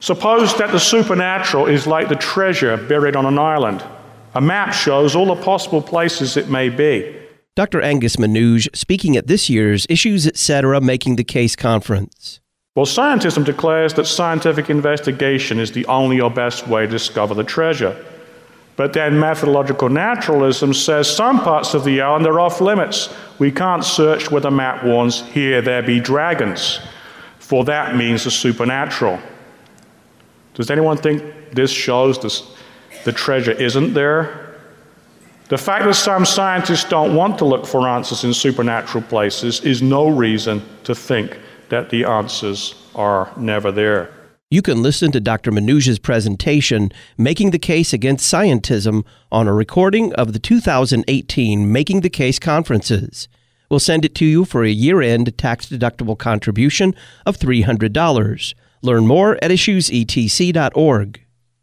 Suppose that the supernatural is like the treasure buried on an island. A map shows all the possible places it may be. Dr. Angus Manouge speaking at this year's Issues Etc. Making the Case conference. Well, scientism declares that scientific investigation is the only or best way to discover the treasure. But then methodological naturalism says some parts of the island are off limits. We can't search where the map warns, here there be dragons, for that means the supernatural. Does anyone think this shows the treasure isn't there? The fact that some scientists don't want to look for answers in supernatural places is no reason to think that the answers are never there. You can listen to Dr. Manouge's presentation, Making the Case Against Scientism, on a recording of the 2018 Making the Case conferences. We'll send it to you for a year-end tax-deductible contribution of $300. Learn more at issuesetc.org.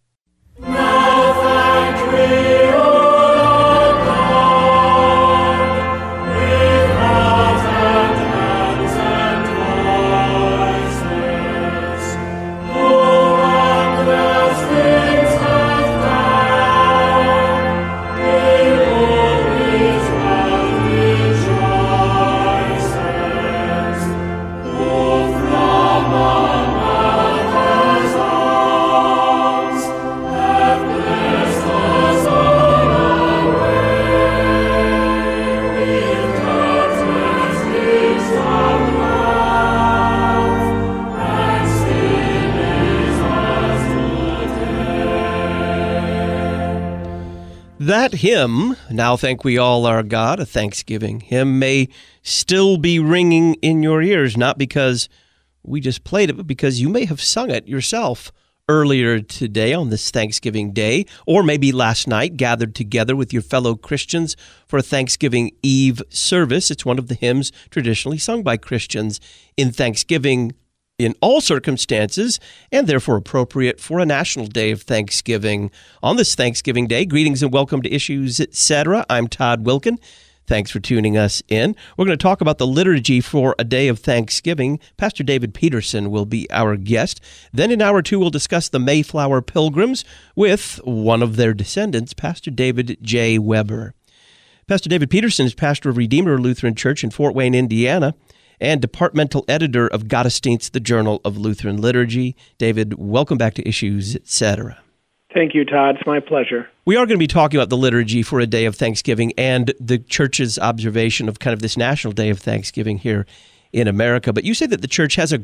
That hymn, Now Thank We All Our God, a Thanksgiving hymn, may still be ringing in your ears, not because we just played it, but because you may have sung it yourself earlier today on this Thanksgiving Day, or maybe last night, gathered together with your fellow Christians for a Thanksgiving Eve service. It's one of the hymns traditionally sung by Christians in Thanksgiving in all circumstances, and therefore appropriate for a national day of Thanksgiving. On this Thanksgiving Day, greetings and welcome to Issues Etc. I'm Todd Wilkin. Thanks for tuning us in. We're going to talk about the liturgy for a day of Thanksgiving. Pastor David Peterson will be our guest. Then in hour two, we'll discuss the Mayflower Pilgrims with one of their descendants, Pastor David J. Weber. Pastor David Peterson is pastor of Redeemer Lutheran Church in Fort Wayne, Indiana, and departmental editor of Gottesdienst, the Journal of Lutheran Liturgy. David, welcome back to Issues Etc. Thank you, Todd. It's my pleasure. We are going to be talking about the liturgy for a day of Thanksgiving and the church's observation of kind of this national day of Thanksgiving here in America. But you say that the church has the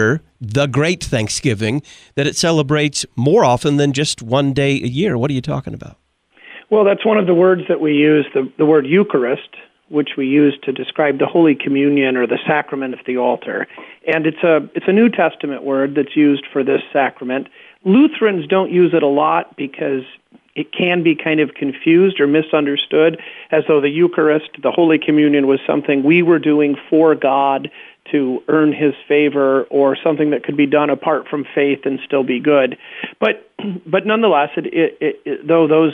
great Thanksgiving, that it celebrates more often than just one day a year. What are you talking about? Well, that's one of the words that we use, the word Eucharist, which we use to describe the Holy Communion or the sacrament of the altar. And it's a New Testament word that's used for this sacrament. Lutherans don't use it a lot because it can be kind of confused or misunderstood, as though the Eucharist, the Holy Communion, was something we were doing for God to earn His favor, or something that could be done apart from faith and still be good. But nonetheless, though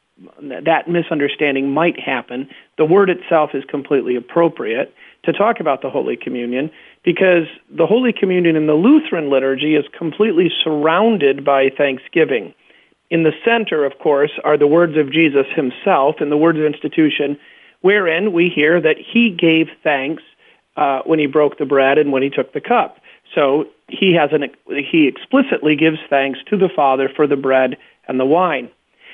that misunderstanding might happen, the word itself is completely appropriate to talk about the Holy Communion, because the Holy Communion in the Lutheran liturgy is completely surrounded by thanksgiving. In the center, of course, are the words of Jesus himself in the words of institution, wherein we hear that he gave thanks when he broke the bread and when he took the cup. So he explicitly gives thanks to the Father for the bread and the wine.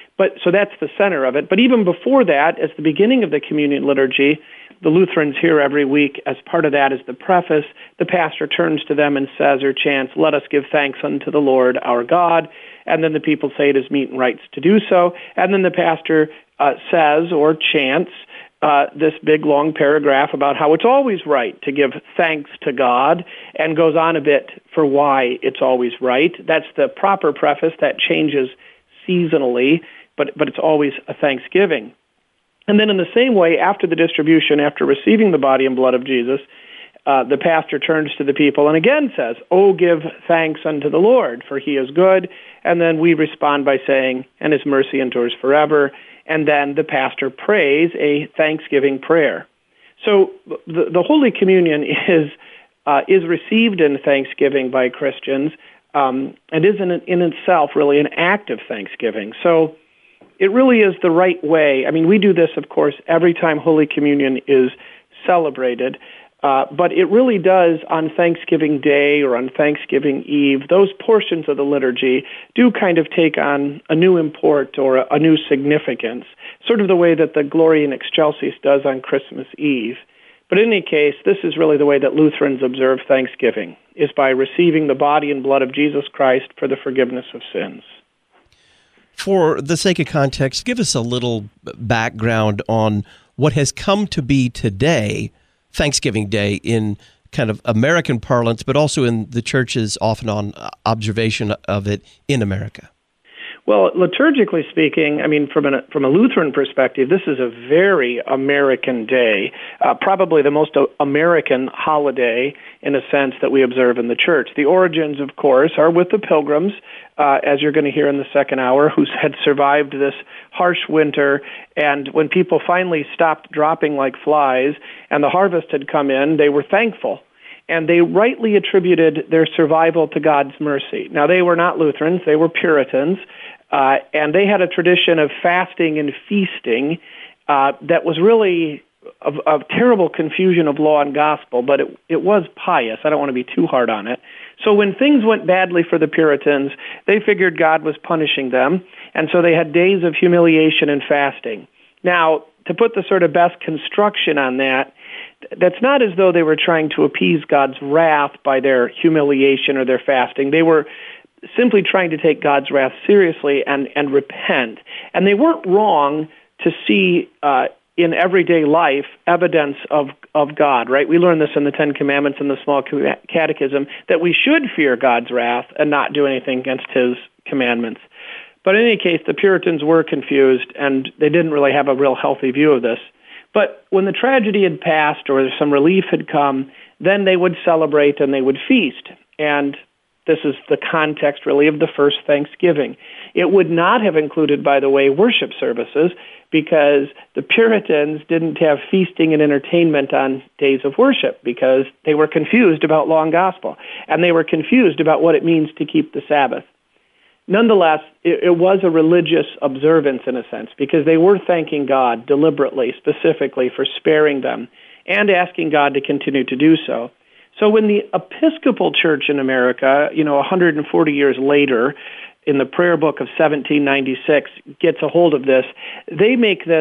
So that's the center of it. But even before that, as the beginning of the communion liturgy, the Lutherans hear every week, as part of that is the preface, the pastor turns to them and says or chants, "Let us give thanks unto the Lord our God." And then the people say it is meet and right to do so. And then the pastor says or chants this big long paragraph about how it's always right to give thanks to God, and goes on a bit for why it's always right. That's the proper preface that changes seasonally, but it's always a thanksgiving. And then in the same way, after the distribution, after receiving the body and blood of Jesus, the pastor turns to the people and again says, "Oh, give thanks unto the Lord, for he is good." And then we respond by saying, "And his mercy endures forever." And then the pastor prays a thanksgiving prayer. So the Holy Communion is received in Thanksgiving by Christians and is in itself really an act of thanksgiving. So it really is the right way. I mean, we do this, of course, every time Holy Communion is celebrated, but it really does on Thanksgiving Day or on Thanksgiving Eve. Those portions of the liturgy do kind of take on a new import or a new significance, sort of the way that the Gloria in Excelsis does on Christmas Eve. But in any case, this is really the way that Lutherans observe Thanksgiving, is by receiving the body and blood of Jesus Christ for the forgiveness of sins. For the sake of context, give us a little background on what has come to be today, Thanksgiving Day, in kind of American parlance, but also in the church's often on observation of it in America. Well, liturgically speaking, I mean, from a Lutheran perspective, this is a very American day, probably the most American holiday in a sense that we observe in the church. The origins, of course, are with the Pilgrims, as you're going to hear in the second hour, who had survived this harsh winter. And when people finally stopped dropping like flies and the harvest had come in, they were thankful. And they rightly attributed their survival to God's mercy. Now, they were not Lutherans, they were Puritans, and they had a tradition of fasting and feasting that was really of terrible confusion of law and gospel, but it was pious. I don't want to be too hard on it. So when things went badly for the Puritans, they figured God was punishing them, and so they had days of humiliation and fasting. Now, to put the sort of best construction on that, that's not as though they were trying to appease God's wrath by their humiliation or their fasting. They were simply trying to take God's wrath seriously and repent. And they weren't wrong to see in everyday life evidence of God, right? We learn this in the Ten Commandments and the Small Catechism, that we should fear God's wrath and not do anything against His commandments. But in any case, the Puritans were confused, and they didn't really have a real healthy view of this. But when the tragedy had passed or some relief had come, then they would celebrate and they would feast. And this is the context, really, of the first Thanksgiving. It would not have included, by the way, worship services, because the Puritans didn't have feasting and entertainment on days of worship because they were confused about law and gospel, and they were confused about what it means to keep the Sabbath. Nonetheless, it was a religious observance in a sense, because they were thanking God deliberately, specifically, for sparing them and asking God to continue to do so. So when the Episcopal Church in America, 140 years later, in the prayer book of 1796, gets a hold of this, they make this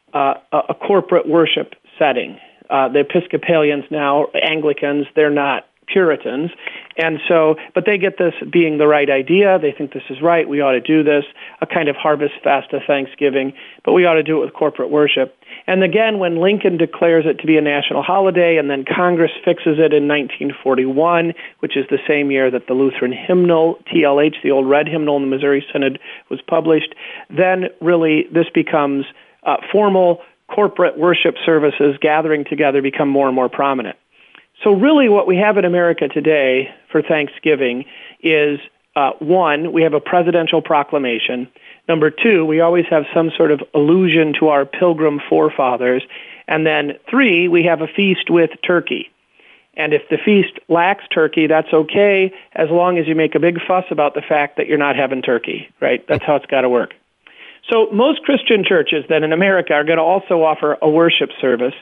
a corporate worship setting. The Episcopalians now, Anglicans, they're not Puritans. And so, but they get this being the right idea. They think this is right. We ought to do this, a kind of harvest fest of Thanksgiving, but we ought to do it with corporate worship. And again, when Lincoln declares it to be a national holiday, and then Congress fixes it in 1941, which is the same year that the Lutheran hymnal, TLH, the old red hymnal in the Missouri Synod, was published, then really this becomes formal corporate worship services gathering together become more and more prominent. So really what we have in America today for Thanksgiving is, one, we have a presidential proclamation. Number two, we always have some sort of allusion to our Pilgrim forefathers. And then three, we have a feast with turkey. And if the feast lacks turkey, that's okay, as long as you make a big fuss about the fact that you're not having turkey, right? That's how it's got to work. So most Christian churches then in America are going to also offer a worship service.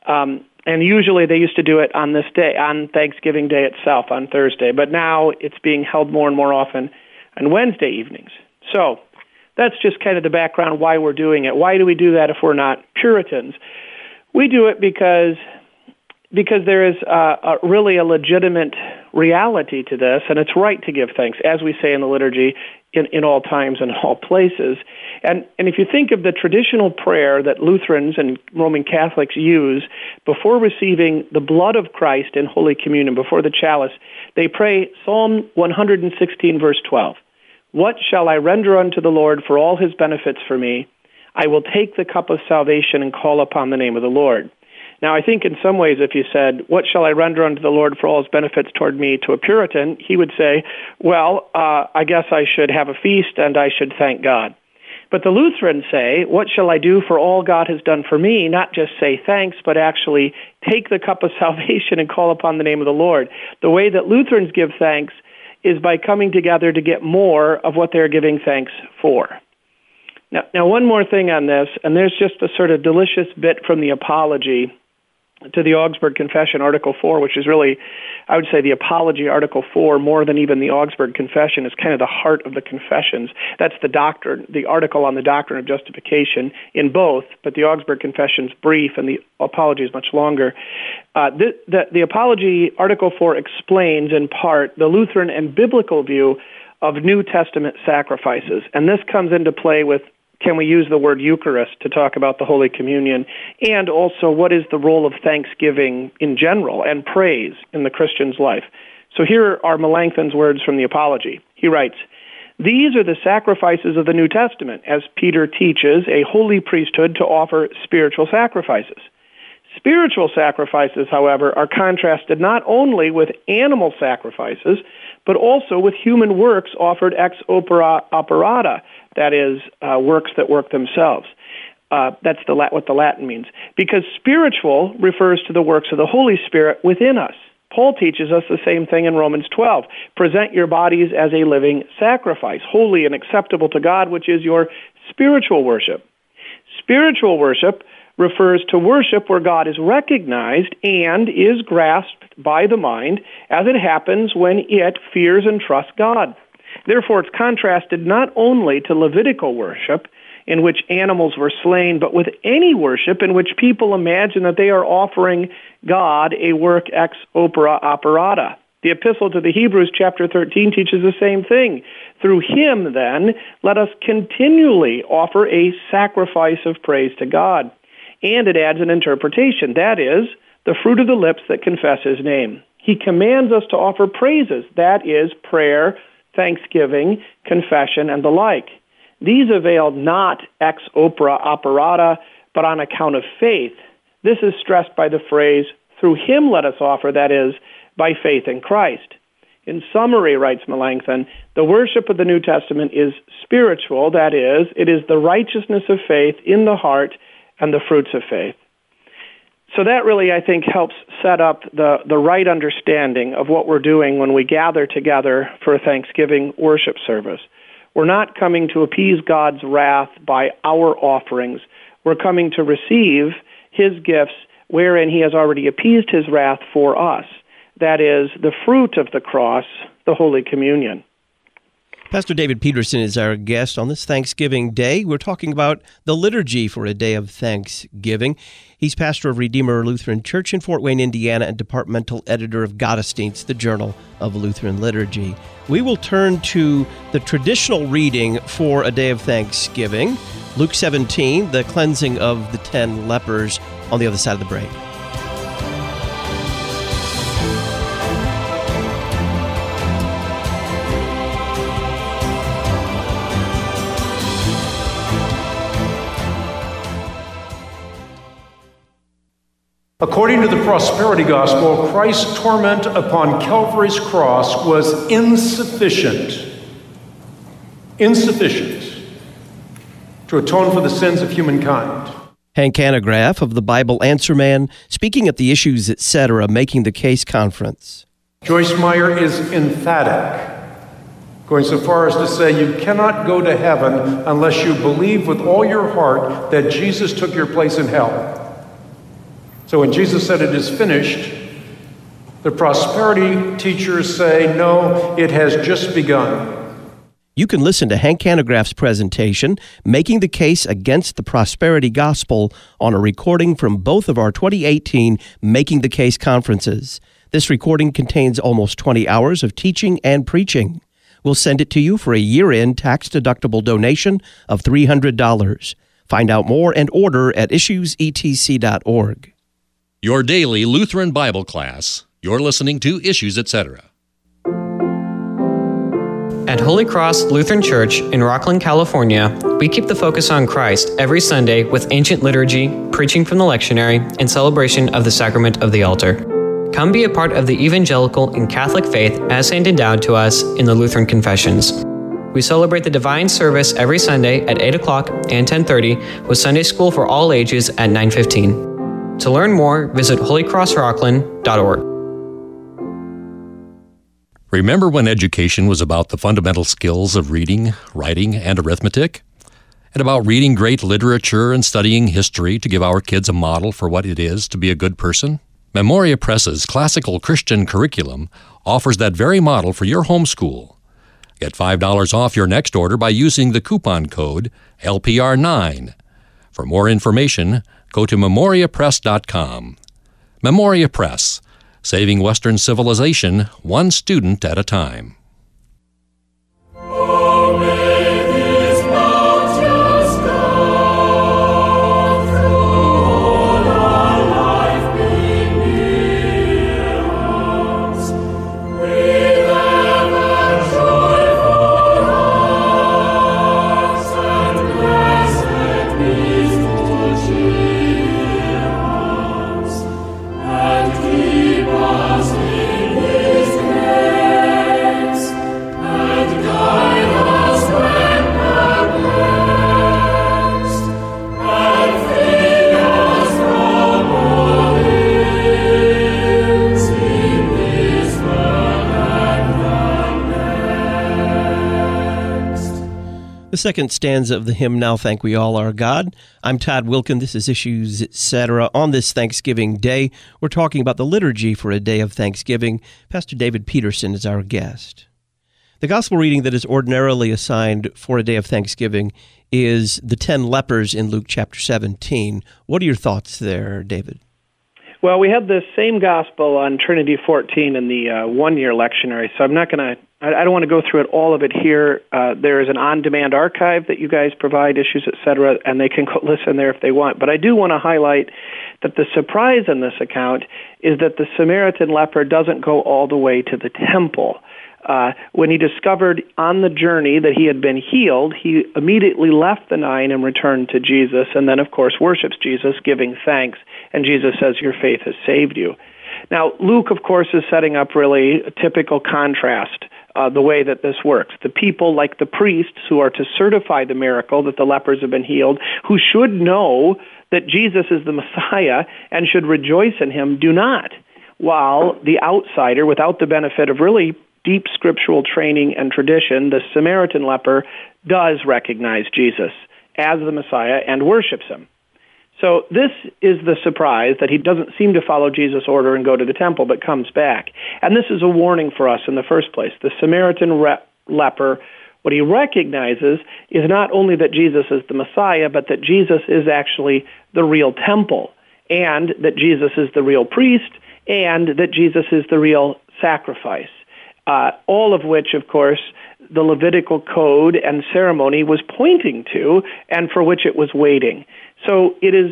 And usually they used to do it on this day, on Thanksgiving Day itself, on Thursday. But now it's being held more and more often on Wednesday evenings. So that's just kind of the background why we're doing it. Why do we do that if we're not Puritans? We do it because there is really a legitimate reality to this, and it's right to give thanks, as we say in the liturgy, in all times and all places. And if you think of the traditional prayer that Lutherans and Roman Catholics use before receiving the blood of Christ in Holy Communion, before the chalice, they pray Psalm 116, verse 12. What shall I render unto the Lord for all his benefits for me? I will take the cup of salvation and call upon the name of the Lord. Now, I think in some ways, if you said, what shall I render unto the Lord for all his benefits toward me, to a Puritan, he would say, well, I guess I should have a feast and I should thank God. But the Lutherans say, what shall I do for all God has done for me? Not just say thanks, but actually take the cup of salvation and call upon the name of the Lord. The way that Lutherans give thanks is by coming together to get more of what they're giving thanks for. Now, one more thing on this, and there's just a sort of delicious bit from the apology to the Augsburg Confession, Article 4, which is really, I would say, the Apology, Article 4, more than even the Augsburg Confession, is kind of the heart of the confessions. That's the doctrine, the article on the doctrine of justification in both, but the Augsburg Confession's brief and the Apology is much longer. The Apology, Article 4, explains in part the Lutheran and biblical view of New Testament sacrifices, and this comes into play with, can we use the word Eucharist to talk about the Holy Communion? And also, what is the role of thanksgiving in general and praise in the Christian's life? So here are Melanchthon's words from the Apology. He writes, "These are the sacrifices of the New Testament, as Peter teaches a holy priesthood to offer spiritual sacrifices. Spiritual sacrifices, however, are contrasted not only with animal sacrifices, but also with human works offered ex opere operata, that is, works that work themselves." That's what the Latin means. Because spiritual refers to the works of the Holy Spirit within us. Paul teaches us the same thing in Romans 12. Present your bodies as a living sacrifice, holy and acceptable to God, which is your spiritual worship. Spiritual worship refers to worship where God is recognized and is grasped by the mind as it happens when it fears and trusts God. Therefore, it's contrasted not only to Levitical worship, in which animals were slain, but with any worship in which people imagine that they are offering God a work ex opere operata. The Epistle to the Hebrews, chapter 13, teaches the same thing. Through him, then, let us continually offer a sacrifice of praise to God. And it adds an interpretation, that is, the fruit of the lips that confess his name. He commands us to offer praises, that is, prayer, thanksgiving, confession, and the like. These avail not ex opere operata, but on account of faith. This is stressed by the phrase, through him let us offer, that is, by faith in Christ. In summary, writes Melanchthon, the worship of the New Testament is spiritual, that is, it is the righteousness of faith in the heart and the fruits of faith. So that really, I think, helps set up the right understanding of what we're doing when we gather together for a Thanksgiving worship service. We're not coming to appease God's wrath by our offerings. We're coming to receive his gifts wherein he has already appeased his wrath for us. That is, the fruit of the cross, the Holy Communion. Pastor David Peterson is our guest on this Thanksgiving Day. We're talking about the liturgy for a day of Thanksgiving. He's pastor of Redeemer Lutheran Church in Fort Wayne, Indiana, and departmental editor of Gottesdienst, the Journal of Lutheran Liturgy. We will turn to the traditional reading for a day of Thanksgiving, Luke 17, the cleansing of the 10 lepers, on the other side of the break. According to the Prosperity Gospel, Christ's torment upon Calvary's cross was insufficient to atone for the sins of humankind. Hank Hanegraaff of the Bible Answer Man, speaking at the Issues, Etc., Making the Case conference. Joyce Meyer is emphatic, going so far as to say you cannot go to heaven unless you believe with all your heart that Jesus took your place in hell. So when Jesus said it is finished, the prosperity teachers say, no, it has just begun. You can listen to Hank Hanegraaff's presentation, Making the Case Against the Prosperity Gospel, on a recording from both of our 2018 Making the Case conferences. This recording contains almost 20 hours of teaching and preaching. We'll send it to you for a year-end tax-deductible donation of $300. Find out more and order at issuesetc.org. Your daily Lutheran Bible class. You're listening to Issues, Etc. At Holy Cross Lutheran Church in Rocklin, California, we keep the focus on Christ every Sunday with ancient liturgy, preaching from the lectionary, and celebration of the sacrament of the altar. Come be a part of the evangelical and Catholic faith as handed down to us in the Lutheran Confessions. We celebrate the divine service every Sunday at 8 o'clock and 10:30 with Sunday school for all ages at 9:15. To learn more, visit holycrossrocklin.org. Remember when education was about the fundamental skills of reading, writing, and arithmetic? And about reading great literature and studying history to give our kids a model for what it is to be a good person? Memoria Press's classical Christian curriculum offers that very model for your homeschool. Get $5 off your next order by using the coupon code LPR9. For more information, go to memoriapress.com. Memoria Press, saving Western civilization one student at a time. The second stanza of the hymn, Now Thank We All Our God. I'm Todd Wilkin. This is Issues, Etc. On this Thanksgiving Day, we're talking about the liturgy for a day of Thanksgiving. Pastor David Peterson is our guest. The gospel reading that is ordinarily assigned for a day of Thanksgiving is the 10 lepers in Luke chapter 17. What are your thoughts there, David? Well, we have the same gospel on Trinity 14 in the one-year lectionary, so I don't want to go through all of it here. There is an on-demand archive that you guys provide, Issues, Etc., and they can go listen there if they want. But I do want to highlight that the surprise in this account is that the Samaritan leper doesn't go all the way to the temple. When he discovered on the journey that he had been healed, he immediately left the 9 and returned to Jesus, and then, of course, worships Jesus, giving thanks. And Jesus says, your faith has saved you. Now, Luke, of course, is setting up really a typical contrast, the way that this works. The people, like the priests, who are to certify the miracle that the lepers have been healed, who should know that Jesus is the Messiah and should rejoice in him, do not. While the outsider, without the benefit of really deep scriptural training and tradition, the Samaritan leper does recognize Jesus as the Messiah and worships him. So this is the surprise, that he doesn't seem to follow Jesus' order and go to the temple, but comes back. And this is a warning for us in the first place. The Samaritan leper, what he recognizes is not only that Jesus is the Messiah, but that Jesus is actually the real temple, and that Jesus is the real priest, and that Jesus is the real sacrifice. All of which, of course, the Levitical code and ceremony was pointing to, and for which it was waiting. So it is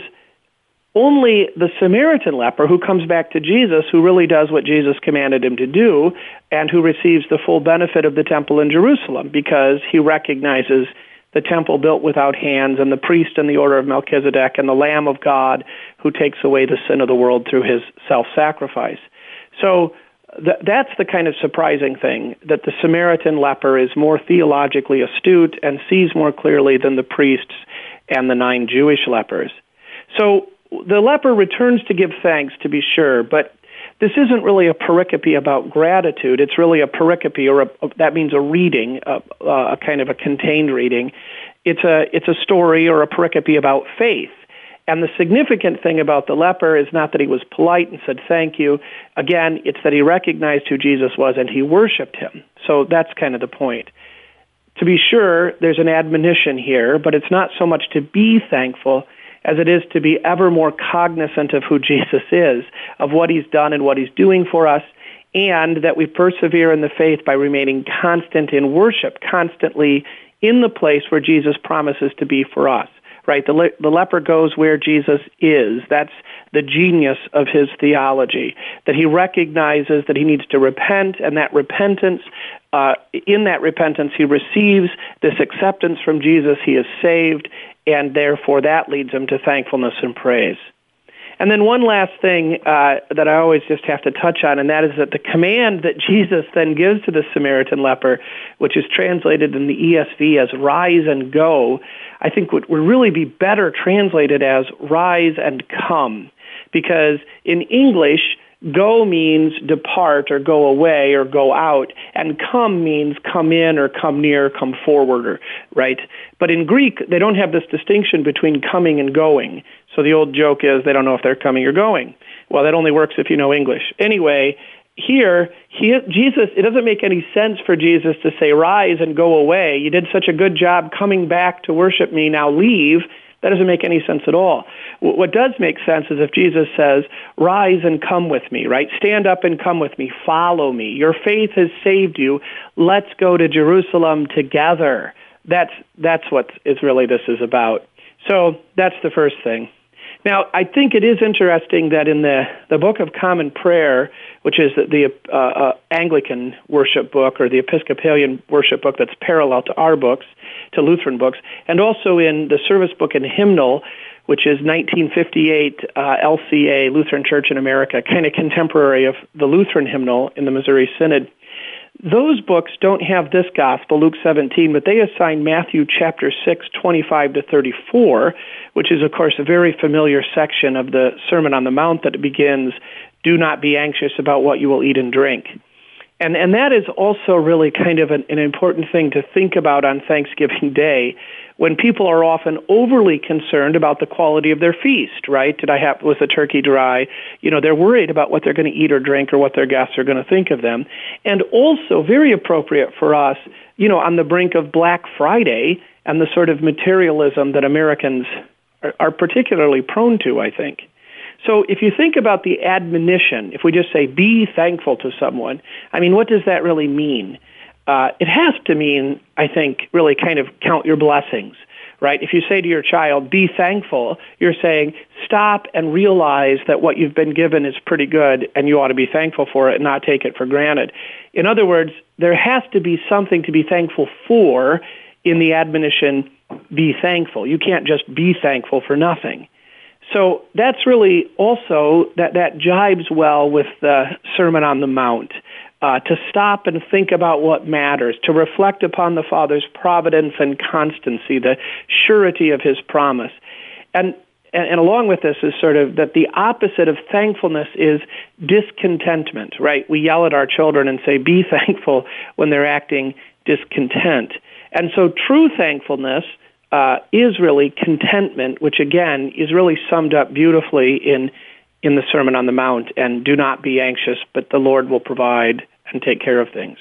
only the Samaritan leper who comes back to Jesus who really does what Jesus commanded him to do, and who receives the full benefit of the temple in Jerusalem, because he recognizes the temple built without hands, and the priest in the order of Melchizedek, and the Lamb of God who takes away the sin of the world through his self-sacrifice. So that's the kind of surprising thing, that the Samaritan leper is more theologically astute and sees more clearly than the priests and the 9 Jewish lepers. So the leper returns to give thanks, to be sure, but this isn't really a pericope about gratitude. It's really a pericope, or that means a reading, a kind of a contained reading. It's a story or a pericope about faith. And the significant thing about the leper is not that he was polite and said thank you. Again, it's that he recognized who Jesus was and he worshipped him. So that's kind of the point. To be sure, there's an admonition here, but it's not so much to be thankful as it is to be ever more cognizant of who Jesus is, of what he's done and what he's doing for us, and that we persevere in the faith by remaining constant in worship, constantly in the place where Jesus promises to be for us. Right, the leper goes where Jesus is. That's the genius of his theology, that he recognizes that he needs to repent, and that repentance, in that repentance, he receives this acceptance from Jesus. He is saved, and therefore that leads him to thankfulness and praise. And then one last thing that I always just have to touch on, and that is that the command that Jesus then gives to the Samaritan leper, which is translated in the ESV as rise and go, I think would really be better translated as rise and come. Because in English, Go means depart or go away or go out, and come means come in or come near, come forward, right? But in Greek, they don't have this distinction between coming and going. So the old joke is they don't know if they're coming or going. Well, that only works if you know English. Anyway, here, Jesus, it doesn't make any sense for Jesus to say, rise and go away. You did such a good job coming back to worship me, now leave. That doesn't make any sense at all. What does make sense is if Jesus says, rise and come with me, right? Stand up and come with me. Follow me. Your faith has saved you. Let's go to Jerusalem together. That's what is really this is about. So that's the first thing. Now, I think it is interesting that in the Book of Common Prayer, which is the Anglican worship book or the Episcopalian worship book that's parallel to our books, to Lutheran books, and also in the service book and hymnal, which is 1958 LCA, Lutheran Church in America, kind of contemporary of the Lutheran hymnal in the Missouri Synod. Those books don't have this gospel, Luke 17, but they assign Matthew chapter 6, 25 to 34, which is, of course, a very familiar section of the Sermon on the Mount that begins, do not be anxious about what you will eat and drink. And that is also really kind of an important thing to think about on Thanksgiving Day, when people are often overly concerned about the quality of their feast, right? Was the turkey dry? They're worried about what they're going to eat or drink or what their guests are going to think of them. And also very appropriate for us, on the brink of Black Friday and the sort of materialism that Americans are particularly prone to, I think. So if you think about the admonition, if we just say, be thankful to someone, what does that really mean? It has to mean, I think, really kind of count your blessings, right? If you say to your child, be thankful, you're saying, stop and realize that what you've been given is pretty good and you ought to be thankful for it and not take it for granted. In other words, there has to be something to be thankful for in the admonition, be thankful. You can't just be thankful for nothing. So that's really also, that jibes well with the Sermon on the Mount, to stop and think about what matters, to reflect upon the Father's providence and constancy, the surety of His promise. And along with this is sort of that the opposite of thankfulness is discontentment, right? We yell at our children and say, be thankful, when they're acting discontent. And so true thankfulness is really contentment, which again is really summed up beautifully in the Sermon on the Mount, and do not be anxious, but the Lord will provide and take care of things.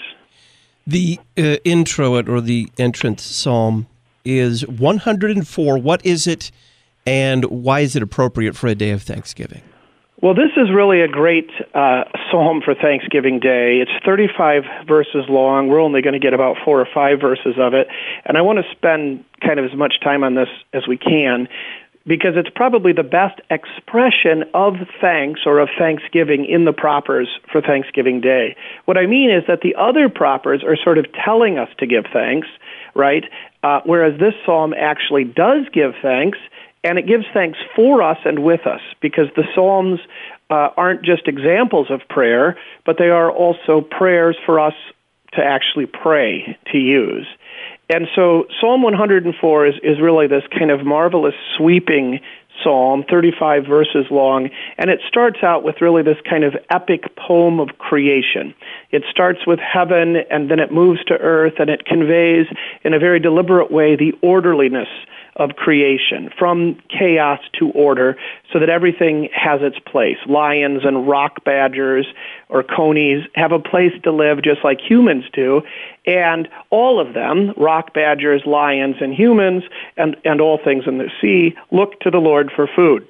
The introit or the entrance psalm is 104. What is it, and why is it appropriate for a day of Thanksgiving? Well, this is really a great psalm for Thanksgiving Day. It's 35 verses long. We're only going to get about 4 or 5 verses of it. And I want to spend kind of as much time on this as we can, because it's probably the best expression of thanks or of thanksgiving in the propers for Thanksgiving Day. What I mean is that the other propers are sort of telling us to give thanks, right? Whereas this psalm actually does give thanks, and it gives thanks for us and with us, because the Psalms aren't just examples of prayer, but they are also prayers for us to actually pray, to use. And so Psalm 104 is really this kind of marvelous sweeping psalm, 35 verses long, and it starts out with really this kind of epic poem of creation. It starts with heaven, and then it moves to earth, and it conveys in a very deliberate way the orderliness of creation, from chaos to order, so that everything has its place. Lions and rock badgers or conies have a place to live just like humans do, and all of them, rock badgers, lions, and humans, and all things in the sea, look to the Lord for food.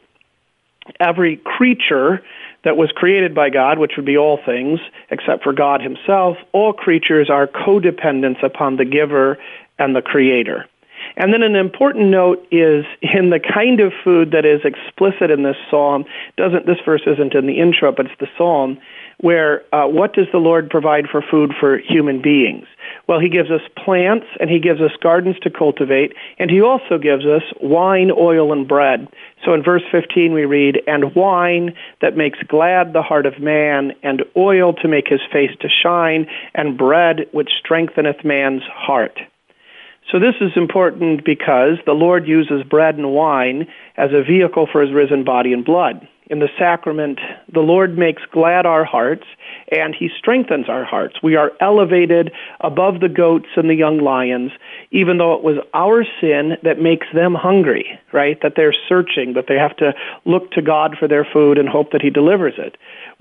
Every creature that was created by God, which would be all things except for God Himself, all creatures are codependents upon the giver and the creator. And then an important note is in the kind of food that is explicit in this psalm. This verse isn't in the intro, but it's the psalm, where what does the Lord provide for food for human beings? Well, He gives us plants, and He gives us gardens to cultivate, and He also gives us wine, oil, and bread. So in verse 15 we read, and wine that makes glad the heart of man, and oil to make his face to shine, and bread which strengtheneth man's heart. So this is important because the Lord uses bread and wine as a vehicle for His risen body and blood. in the sacrament, the Lord makes glad our hearts, and he strengthens our hearts. We are elevated above the goats and the young lions, even though it was our sin that makes them hungry, right? That they're searching, that they have to look to God for their food and hope that he delivers it.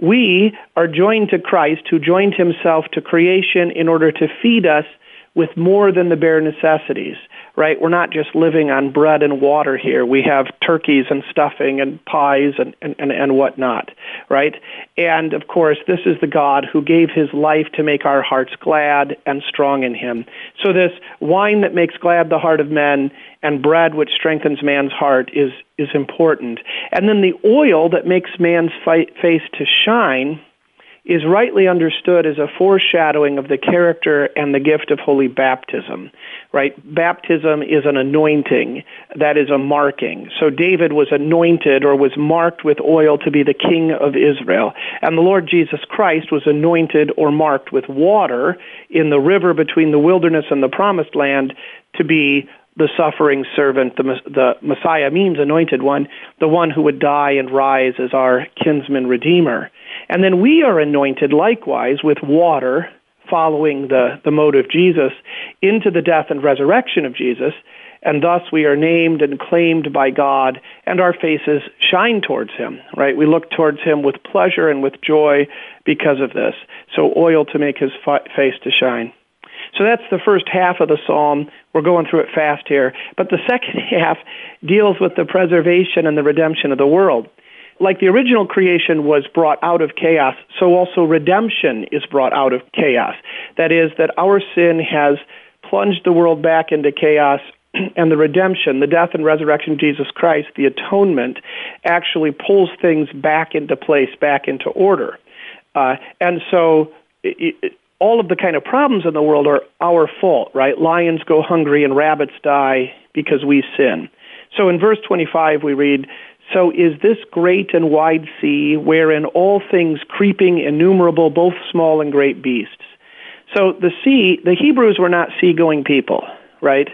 We are joined to Christ, who joined himself to creation in order to feed us with more than the bare necessities, right? We're not just living on bread and water here. We have turkeys and stuffing and pies and whatnot, right? And, of course, this is the God who gave his life to make our hearts glad and strong in him. So this wine that makes glad the heart of men and bread which strengthens man's heart is important. And then the oil that makes man's face to shine is rightly understood as a foreshadowing of the character and the gift of holy baptism, right? Baptism is an anointing. That is a marking. So David was anointed or was marked with oil to be the king of Israel. And the Lord Jesus Christ was anointed or marked with water in the river between the wilderness and the promised land to be the suffering servant. The Messiah means anointed one, the one who would die and rise as our kinsman redeemer. And then we are anointed likewise with water, following the mode of Jesus, into the death and resurrection of Jesus, and thus we are named and claimed by God, and our faces shine towards him, right? We look towards him with pleasure and with joy because of this. So oil to make his face to shine. So that's the first half of the psalm. We're going through it fast here. But the second half deals with the preservation and the redemption of the world. Like the original creation was brought out of chaos, so also redemption is brought out of chaos. That is, that our sin has plunged the world back into chaos, and the redemption, the death and resurrection of Jesus Christ, the atonement, actually pulls things back into place, back into order. And so all of the kind of problems in the world are our fault, right? Lions go hungry and rabbits die because we sin. So in verse 25 we read, "So is this great and wide sea, wherein all things creeping innumerable, both small and great beasts." So the sea, the Hebrews were not seagoing people, right?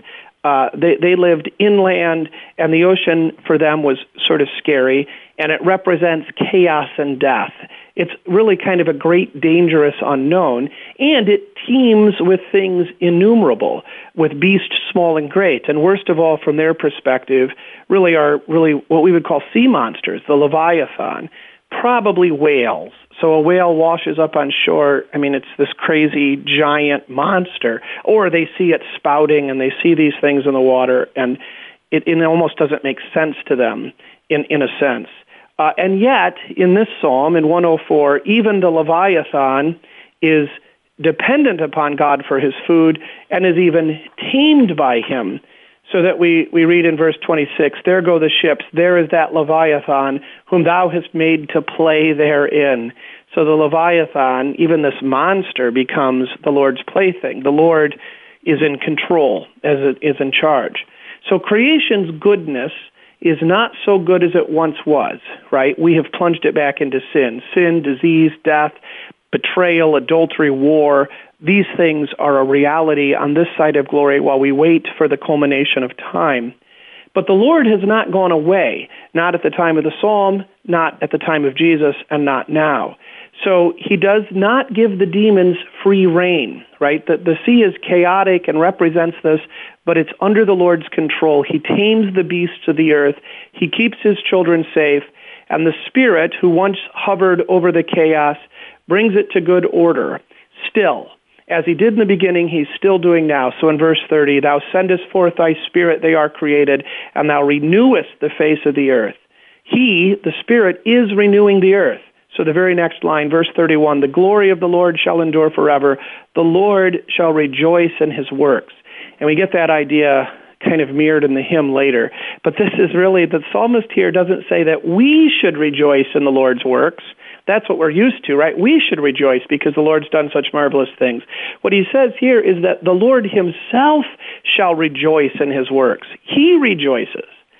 They lived inland, and the ocean for them was sort of scary, and it represents chaos and death. It's really kind of a great, dangerous unknown, and it teems with things innumerable, with beasts small and great. And worst of all, from their perspective, really are what we would call sea monsters, the Leviathan, probably whales. So a whale washes up on shore. I mean, it's this crazy giant monster. Or they see it spouting, and they see these things in the water, and it almost doesn't make sense to them in a sense. And yet, in this psalm, in 104, even the Leviathan is dependent upon God for his food and is even tamed by him. So that we read in verse 26, "There go the ships, there is that Leviathan, whom thou hast made to play therein." So the Leviathan, even this monster, becomes the Lord's plaything. The Lord is in control, as it is in charge. So creation's goodness is not so good as it once was, right? We have plunged it back into sin. Sin, disease, death, betrayal, adultery, war. These things are a reality on this side of glory while we wait for the culmination of time. But the Lord has not gone away, not at the time of the psalm, not at the time of Jesus, and not now. So he does not give the demons free rein, right? The sea is chaotic and represents this, but it's under the Lord's control. He tames the beasts of the earth. He keeps his children safe. And the Spirit, who once hovered over the chaos, brings it to good order. Still, as he did in the beginning, he's still doing now. So in verse 30, "Thou sendest forth thy Spirit, they are created, and thou renewest the face of the earth." He, the Spirit, is renewing the earth. So the very next line, verse 31, "The glory of the Lord shall endure forever. The Lord shall rejoice in his works." And we get that idea kind of mirrored in the hymn later. But this is really, the psalmist here doesn't say that we should rejoice in the Lord's works. That's what we're used to, right? We should rejoice because the Lord's done such marvelous things. What he says here is that the Lord himself shall rejoice in his works. He rejoices.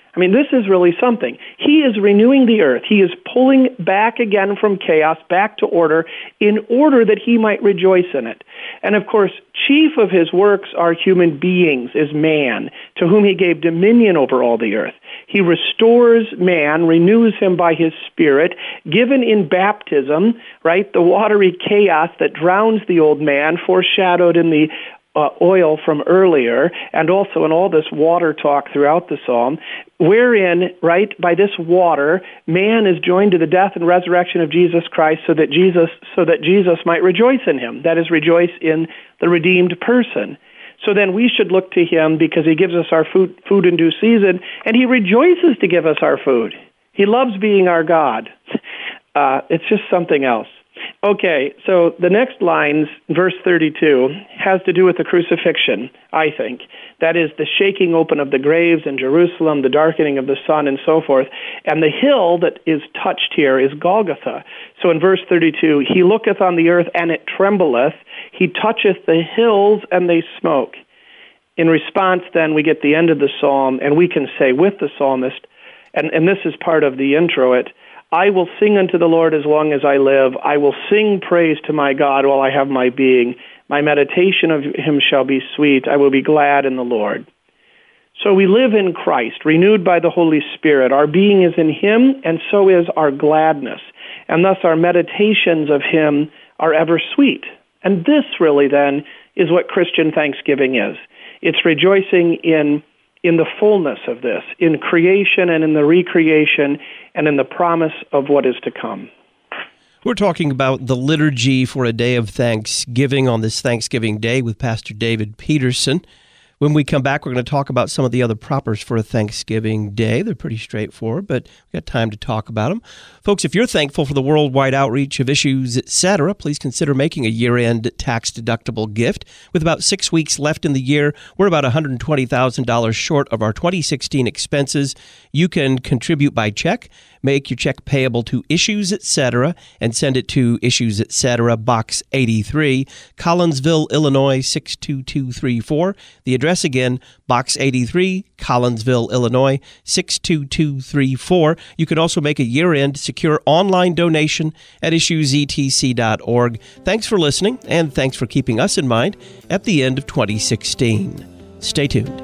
I mean, this is really something. He is renewing the earth. He is pulling back again from chaos, back to order, in order that he might rejoice in it. And of course, chief of his works are human beings, is man, to whom he gave dominion over all the earth. He restores man, renews him by his Spirit, given in baptism, right? The watery chaos that drowns the old man, foreshadowed in the oil from earlier, and also in all this water talk throughout the psalm, wherein, right, by this water, man is joined to the death and resurrection of Jesus Christ so that Jesus might rejoice in him. That is, rejoice in the redeemed person. So then we should look to him because he gives us our food in due season, and he rejoices to give us our food. He loves being our God. It's just something else. Okay, so the next lines, verse 32, has to do with the crucifixion, I think. That is the shaking open of the graves in Jerusalem, the darkening of the sun, and so forth. And the hill that is touched here is Golgotha. So in verse 32, he looketh on the earth, and it trembleth. He toucheth the hills, and they smoke. In response, then, we get the end of the psalm, and we can say with the psalmist, and this is part of the intro, I will sing unto the Lord as long as I live. I will sing praise to my God while I have my being. My meditation of him shall be sweet. I will be glad in the Lord. So we live in Christ, renewed by the Holy Spirit. Our being is in him, and so is our gladness. And thus our meditations of him are ever sweet. And this really then is what Christian thanksgiving is. It's rejoicing in the fullness of this, in creation and in the recreation and in the promise of what is to come. We're talking about the liturgy for a day of Thanksgiving on this Thanksgiving Day with Pastor David Peterson. When we come back, we're going to talk about some of the other propers for a Thanksgiving Day. They're pretty straightforward, but we've got time to talk about them. Folks, if you're thankful for the worldwide outreach of Issues, etc., please consider making a year-end tax-deductible gift. With about 6 weeks left in the year, we're about $120,000 short of our 2016 expenses. You can contribute by check. Make your check payable to Issues, etc., and send it to Issues, etc., Box 83, Collinsville, Illinois, 62234. The address again, Box 83, Collinsville, Illinois, 62234. You can also make a year-end secure online donation at issuesetc.org. Thanks for listening, and thanks for keeping us in mind at the end of 2016. Stay tuned.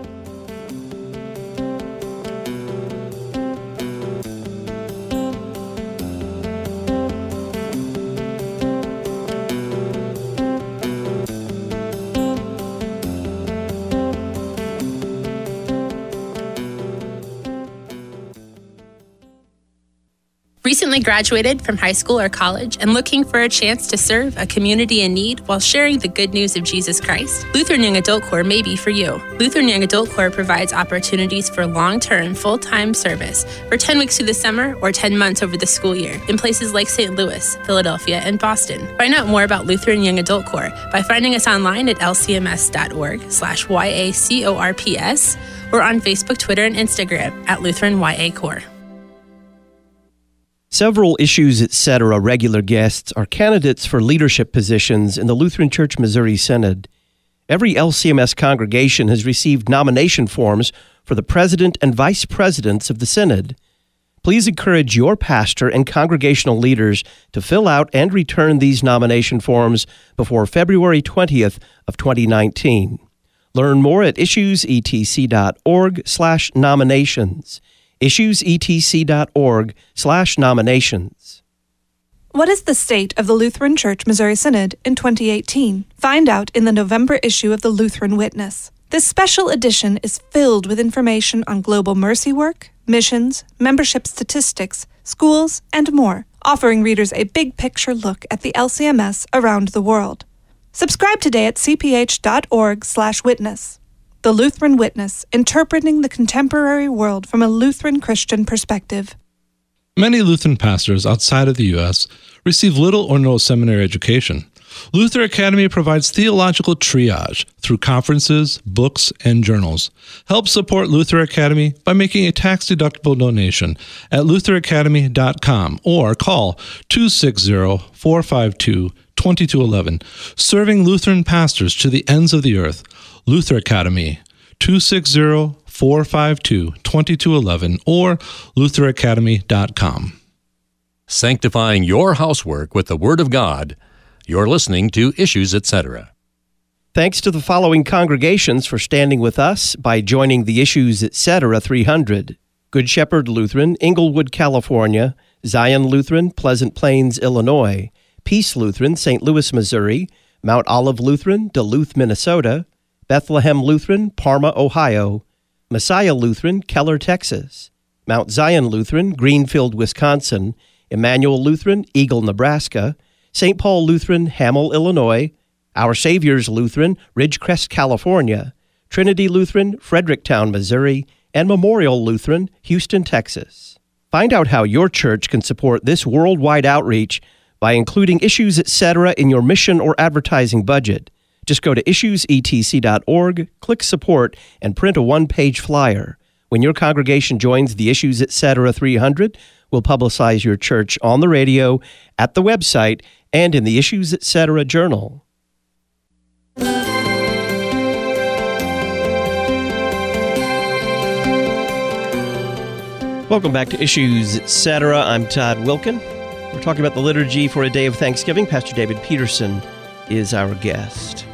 Recently graduated from high school or college and looking for a chance to serve a community in need while sharing the good news of Jesus Christ? Lutheran Young Adult Corps may be for you. Lutheran Young Adult Corps provides opportunities for long-term, full-time service for 10 weeks through the summer or 10 months over the school year in places like St. Louis, Philadelphia, and Boston. Find out more about Lutheran Young Adult Corps by finding us online at lcms.org/YACORPS or on Facebook, Twitter, and Instagram at Lutheran YA Corps. Several Issues, etc. regular guests are candidates for leadership positions in the Lutheran Church Missouri Synod. Every LCMS congregation has received nomination forms for the president and vice presidents of the Synod. Please encourage your pastor and congregational leaders to fill out and return these nomination forms before February 20th of 2019. Learn more at issuesetc.org/nominations. issuesetc.org/nominations. What is the state of the Lutheran Church Missouri Synod in 2018? Find out in the November issue of the Lutheran Witness. This special edition is filled with information on global mercy work, missions, membership statistics, schools, and more, offering readers a big-picture look at the LCMS around the world. Subscribe today at cph.org/witness. The Lutheran Witness, interpreting the contemporary world from a Lutheran Christian perspective. Many Lutheran pastors outside of the U.S. receive little or no seminary education. Luther Academy provides theological triage through conferences, books, and journals. Help support Luther Academy by making a tax-deductible donation at lutheracademy.com or call 260-452-2211. Serving Lutheran pastors to the ends of the earth. Luther Academy, 260-452-2211. 888-452-2211 or lutheracademy.com. Sanctifying your housework with the Word of God. You're listening to Issues, Etc. Thanks to the following congregations for standing with us by joining the Issues, Etc. 300. Good Shepherd Lutheran, Inglewood, California; Zion Lutheran, Pleasant Plains, Illinois; Peace Lutheran, St. Louis, Missouri; Mount Olive Lutheran, Duluth, Minnesota; Bethlehem Lutheran, Parma, Ohio; Messiah Lutheran, Keller, Texas; Mount Zion Lutheran, Greenfield, Wisconsin; Emmanuel Lutheran, Eagle, Nebraska; St. Paul Lutheran, Hamel, Illinois; Our Savior's Lutheran, Ridgecrest, California; Trinity Lutheran, Fredericktown, Missouri; and Memorial Lutheran, Houston, Texas. Find out how your church can support this worldwide outreach by including Issues, Etc. in your mission or advertising budget. Just go to issuesetc.org, click Support, and print a one-page flyer. When your congregation joins the Issues, Etc. 300, we'll publicize your church on the radio, at the website, and in the Issues, Etc. journal. Welcome back to Issues, Etc. I'm Todd Wilkin. We're talking about the liturgy for a day of Thanksgiving. Pastor David Peterson is our guest.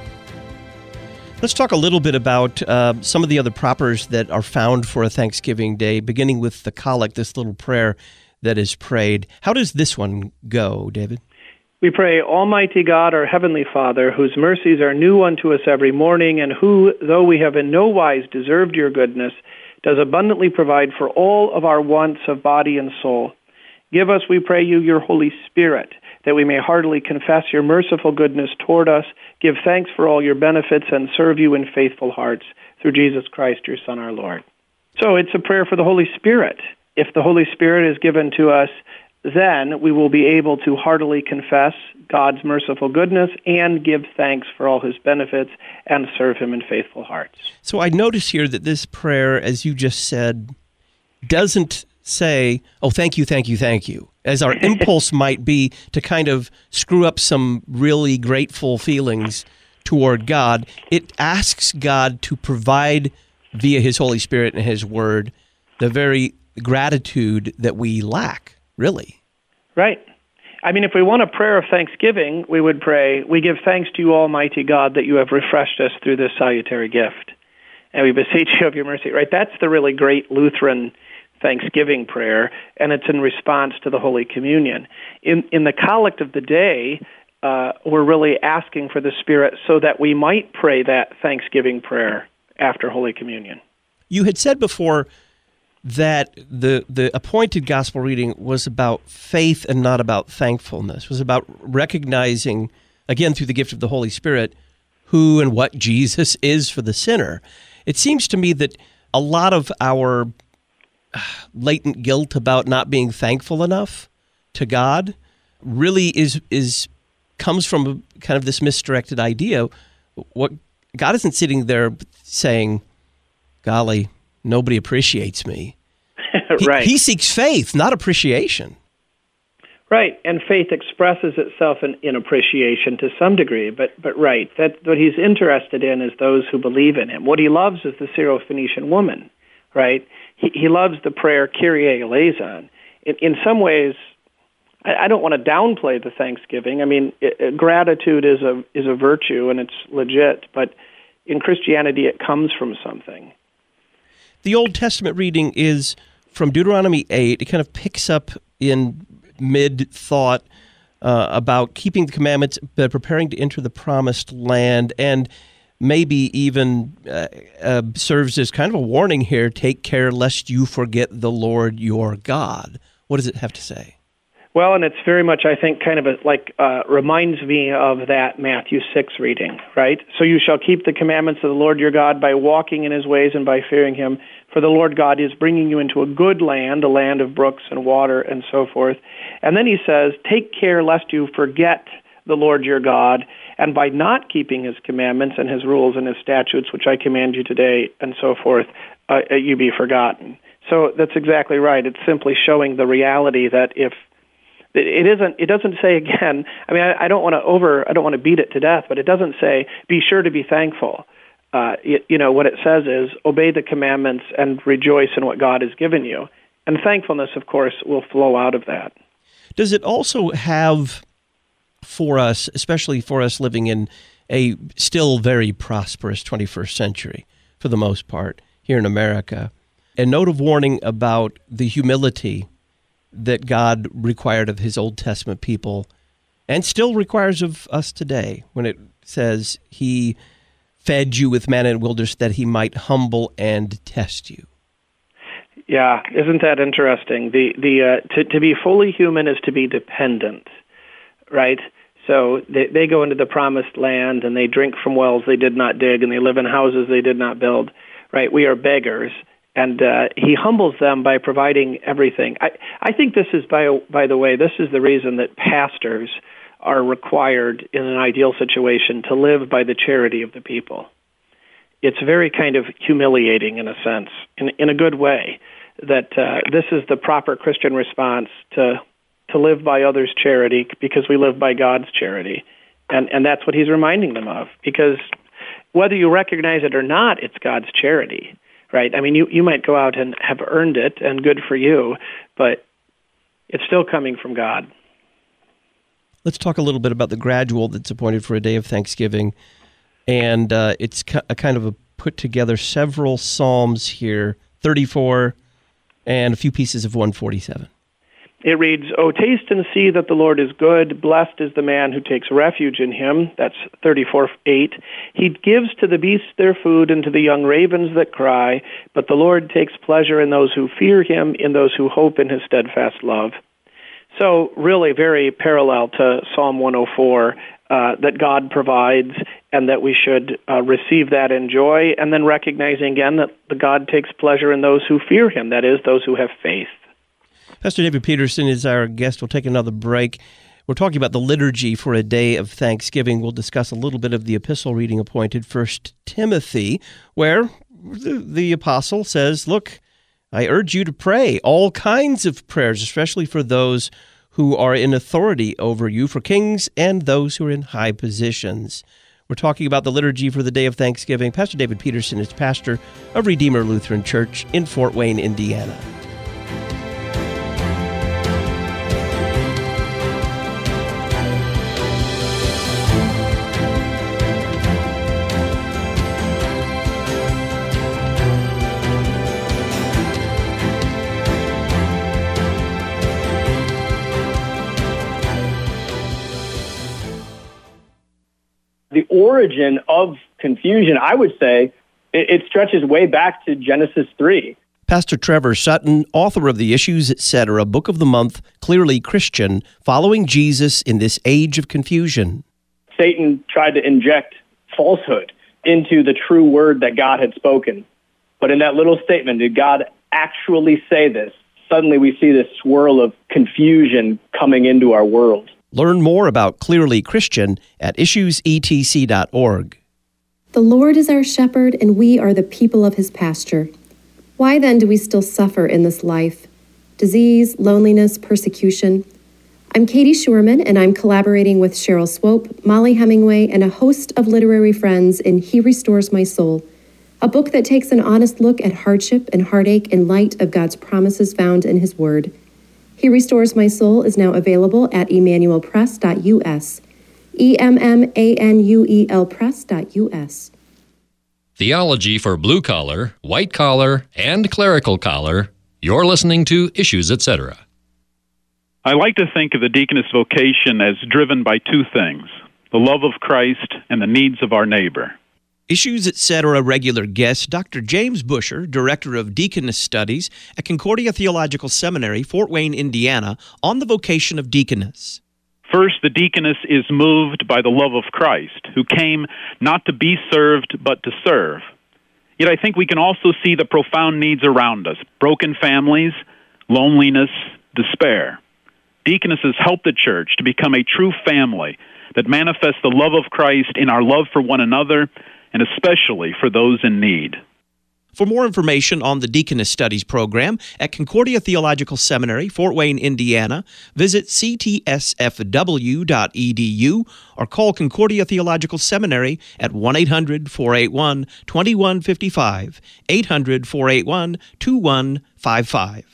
Let's talk a little bit about some of the other propers that are found for a Thanksgiving day, beginning with the collect, this little prayer that is prayed. How does this one go, David? We pray, Almighty God, our Heavenly Father, whose mercies are new unto us every morning, and who, though we have in no wise deserved your goodness, does abundantly provide for all of our wants of body and soul. Give us, we pray you, your Holy Spirit, that we may heartily confess your merciful goodness toward us, give thanks for all your benefits, and serve you in faithful hearts, through Jesus Christ, your Son, our Lord. So it's a prayer for the Holy Spirit. If the Holy Spirit is given to us, then we will be able to heartily confess God's merciful goodness and give thanks for all his benefits and serve him in faithful hearts. So I notice here that this prayer, as you just said, doesn't say, oh, thank you, thank you, thank you, as our impulse might be to kind of screw up some really grateful feelings toward God. It asks God to provide via his Holy Spirit and his word the very gratitude that we lack, really. Right. I mean, if we want a prayer of thanksgiving, we would pray, we give thanks to you, Almighty God, that you have refreshed us through this salutary gift. And we beseech you of your mercy. Right? That's the really great Lutheran Thanksgiving prayer, and it's in response to the Holy Communion. In the collect of the day, we're really asking for the Spirit so that we might pray that Thanksgiving prayer after Holy Communion. You had said before that the appointed gospel reading was about faith and not about thankfulness. It was about recognizing, again, through the gift of the Holy Spirit, who and what Jesus is for the sinner. It seems to me that a lot of our latent guilt about not being thankful enough to God really comes from kind of this misdirected idea. What God isn't sitting there saying, golly, nobody appreciates me. Right. He seeks faith, not appreciation. Right, and faith expresses itself in appreciation to some degree, but right, that what he's interested in is those who believe in him. What he loves is the Syrophoenician woman, right? He loves the prayer, Kyrie eleison. In some ways, I don't want to downplay the Thanksgiving. I mean, gratitude is a virtue, and it's legit, but in Christianity, it comes from something. The Old Testament reading is from Deuteronomy 8. It kind of picks up in mid-thought about keeping the commandments, but preparing to enter the promised land, and maybe even serves as kind of a warning here, take care lest you forget the Lord your God. What does it have to say? Well, and it's very much, I think, kind of reminds me of that Matthew 6 reading, right? So you shall keep the commandments of the Lord your God by walking in his ways and by fearing him, for the Lord God is bringing you into a good land, a land of brooks and water and so forth. And then he says, take care lest you forget the Lord your God, and by not keeping his commandments and his rules and his statutes, which I command you today, and so forth, you be forgotten. So that's exactly right. It's simply showing the reality that if it doesn't say again. I mean, I don't want to beat it to death, but it doesn't say be sure to be thankful. what it says is, obey the commandments and rejoice in what God has given you. And thankfulness, of course, will flow out of that. Does it also have for us, especially for us living in a still very prosperous 21st century, for the most part, here in America, a note of warning about the humility that God required of his Old Testament people and still requires of us today when it says he fed you with manna in the wilderness that he might humble and test you? Yeah, isn't that interesting? To be fully human is to be dependent, right? So they go into the promised land and they drink from wells they did not dig and they live in houses they did not build, right? We are beggars, and he humbles them by providing everything. I think this is, by the way, this is the reason that pastors are required in an ideal situation to live by the charity of the people. It's very kind of humiliating in a sense, in a good way, that this is the proper Christian response to live by others' charity because we live by God's charity. And that's what he's reminding them of, because whether you recognize it or not, it's God's charity, right? I mean, you might go out and have earned it, and good for you, but it's still coming from God. Let's talk a little bit about the gradual that's appointed for a day of Thanksgiving. And it's a kind of put together several psalms here, 34 and a few pieces of 147. It reads, "O taste and see that the Lord is good. Blessed is the man who takes refuge in him." That's 34:8. "He gives to the beasts their food and to the young ravens that cry. But the Lord takes pleasure in those who fear him, in those who hope in his steadfast love." So really very parallel to Psalm 104, that God provides and that we should receive that in joy, and then recognizing again that the God takes pleasure in those who fear him, that is, those who have faith. Pastor David Peterson is our guest. We'll take another break. We're talking about the liturgy for a day of Thanksgiving. We'll discuss a little bit of the epistle reading appointed, 1 Timothy, where the apostle says, look, I urge you to pray all kinds of prayers, especially for those who are in authority over you, for kings and those who are in high positions. We're talking about the liturgy for the day of Thanksgiving. Pastor David Peterson is pastor of Redeemer Lutheran Church in Fort Wayne, Indiana. The origin of confusion, I would say, it stretches way back to Genesis 3. Pastor Trevor Sutton, author of the Issues, Etc., Book of the Month, Clearly Christian, Following Jesus in This Age of Confusion. Satan tried to inject falsehood into the true word that God had spoken. But in that little statement, did God actually say this? Suddenly we see this swirl of confusion coming into our world. Learn more about Clearly Christian at issuesetc.org. The Lord is our shepherd, and we are the people of his pasture. Why then do we still suffer in this life? Disease, loneliness, persecution. I'm Katie Schurman, and I'm collaborating with Cheryl Swope, Molly Hemingway, and a host of literary friends in He Restores My Soul, a book that takes an honest look at hardship and heartache in light of God's promises found in his word. He Restores My Soul is now available at emmanuelpress.us, EMMANUEL Theology for blue collar, white collar, and clerical collar. You're listening to Issues, Etc. I like to think of the deaconess vocation as driven by two things, the love of Christ and the needs of our neighbor. Issues, Etc. regular guest, Dr. James Busher, Director of Deaconess Studies at Concordia Theological Seminary, Fort Wayne, Indiana, on the vocation of deaconess. First, the deaconess is moved by the love of Christ, who came not to be served, but to serve. Yet I think we can also see the profound needs around us, broken families, loneliness, despair. Deaconesses help the church to become a true family that manifests the love of Christ in our love for one another, and especially for those in need. For more information on the Deaconess Studies program at Concordia Theological Seminary, Fort Wayne, Indiana, visit ctsfw.edu or call Concordia Theological Seminary at 1-800-481-2155, 800-481-2155.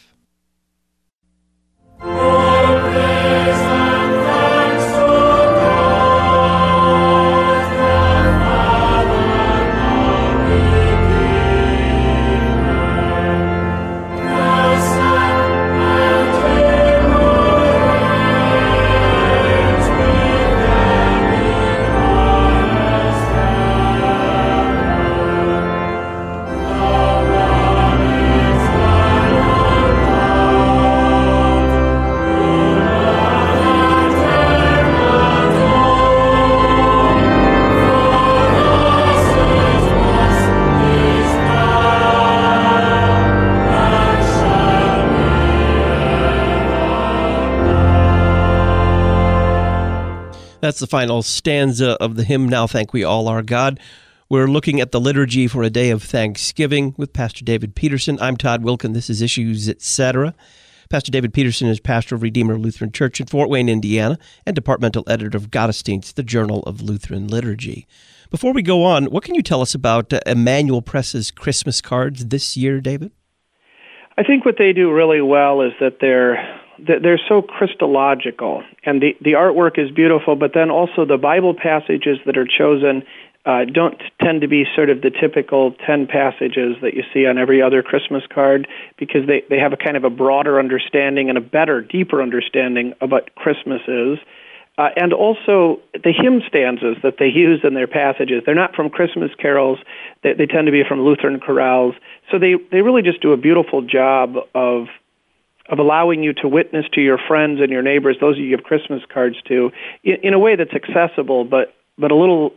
That's the final stanza of the hymn, Now Thank We All Our God. We're looking at the liturgy for a day of Thanksgiving with Pastor David Peterson. I'm Todd Wilkin. This is Issues, Etc. Pastor David Peterson is pastor of Redeemer Lutheran Church in Fort Wayne, Indiana, and departmental editor of Gottesdienst, the Journal of Lutheran Liturgy. Before we go on, what can you tell us about Emmanuel Press's Christmas cards this year, David? I think what they do really well is that they're so Christological, and the artwork is beautiful, but then also the Bible passages that are chosen don't tend to be sort of the typical 10 passages that you see on every other Christmas card, because they have a kind of a broader understanding and a better, deeper understanding of what Christmas is. And also the hymn stanzas that they use in their passages, they're not from Christmas carols, they tend to be from Lutheran chorales. So they really just do a beautiful job of allowing you to witness to your friends and your neighbors, those you give Christmas cards to, in a way that's accessible, but a little,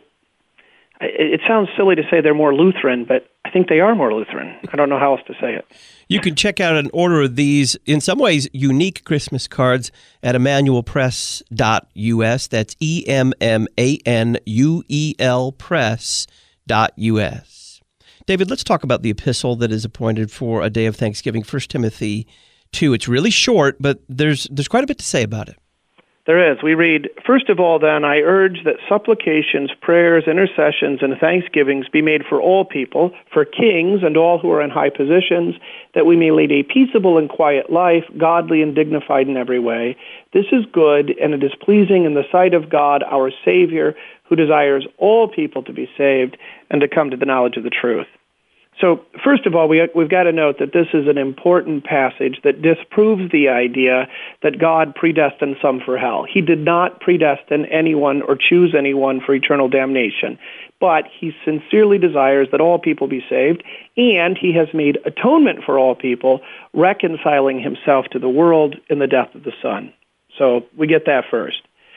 it sounds silly to say they're more Lutheran, but I think they are more Lutheran. I don't know how else to say it. You can check out an order of these, in some ways, unique Christmas cards at emmanuelpress.us. That's EMMANUEL press.us. David, let's talk about the epistle that is appointed for a day of Thanksgiving, 1 Timothy 2. It's really short, but there's quite a bit to say about it. There is. We read, "First of all, then, I urge that supplications, prayers, intercessions, and thanksgivings be made for all people, for kings and all who are in high positions, that we may lead a peaceable and quiet life, godly and dignified in every way. This is good, and it is pleasing in the sight of God, our Savior, who desires all people to be saved and to come to the knowledge of the truth." So, first of all, we've got to note that this is an important passage that disproves the idea that God predestined some for hell. He did not predestine anyone or choose anyone for eternal damnation, but he sincerely desires that all people be saved, and he has made atonement for all people, reconciling himself to the world in the death of the Son. So, we get that first.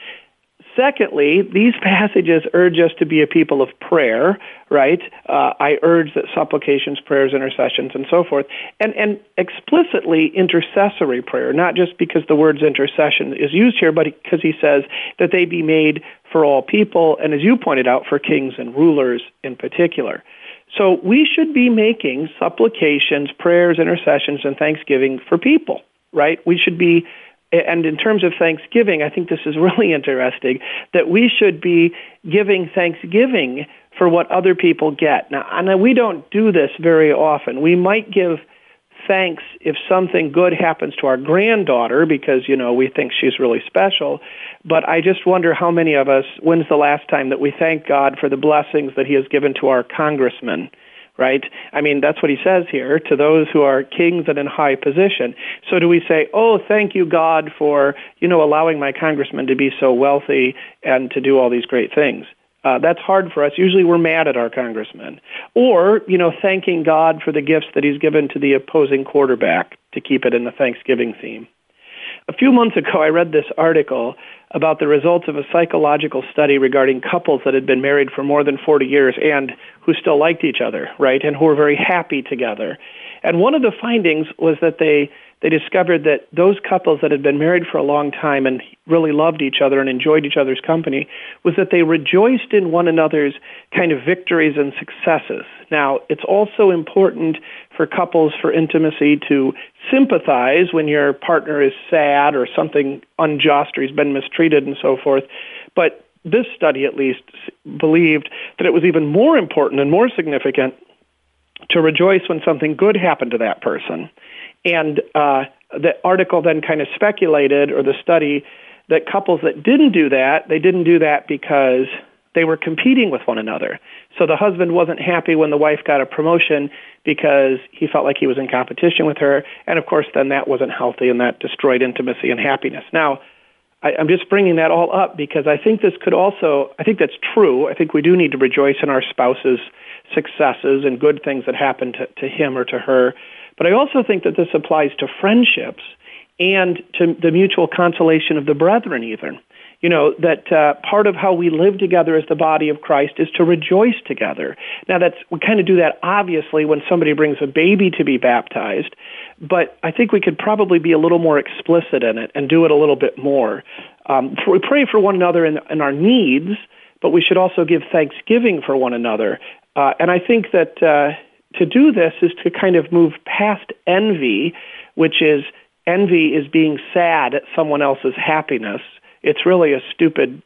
Secondly, these passages urge us to be a people of prayer, right? I urge that supplications, prayers, intercessions, and so forth, and explicitly intercessory prayer, not just because the words intercession is used here, but because he says that they be made for all people, and as you pointed out, for kings and rulers in particular. So we should be making supplications, prayers, intercessions, and thanksgiving for people, right? We should be. And in terms of Thanksgiving, I think this is really interesting, that we should be giving thanksgiving for what other people get. Now, I know we don't do this very often. We might give thanks if something good happens to our granddaughter because, we think she's really special. But I just wonder how many of us, when's the last time that we thank God for the blessings that he has given to our congressman? Right? I mean, that's what he says here, to those who are kings and in high position. So do we say, oh, thank you, God, for, allowing my congressman to be so wealthy and to do all these great things? That's hard for us. Usually we're mad at our congressman. Or, thanking God for the gifts that he's given to the opposing quarterback, to keep it in the Thanksgiving theme. A few months ago, I read this article about the results of a psychological study regarding couples that had been married for more than 40 years and who still liked each other, right, and who were very happy together. And one of the findings was that they discovered that those couples that had been married for a long time and really loved each other and enjoyed each other's company was that they rejoiced in one another's kind of victories and successes. Now, it's also important for couples for intimacy to sympathize when your partner is sad or something unjust or he's been mistreated and so forth. But this study at least believed that it was even more important and more significant to rejoice when something good happened to that person. And the article then kind of speculated, or the study, that couples that didn't do that, they didn't do that because they were competing with one another. So the husband wasn't happy when the wife got a promotion because he felt like he was in competition with her. And of course, then that wasn't healthy, and that destroyed intimacy and happiness. Now, I'm just bringing that all up because I think this could also, I think that's true. I think we do need to rejoice in our spouse's successes and good things that happen to him or to her. But I also think that this applies to friendships and to the mutual consolation of the brethren even. You know, that part of how we live together as the body of Christ is to rejoice together. Now, we kind of do that, obviously, when somebody brings a baby to be baptized, but I think we could probably be a little more explicit in it and do it a little bit more. We pray for one another in our needs, but we should also give thanksgiving for one another. And I think that to do this is to kind of move past envy, which is envy is being sad at someone else's happiness. It's really a stupid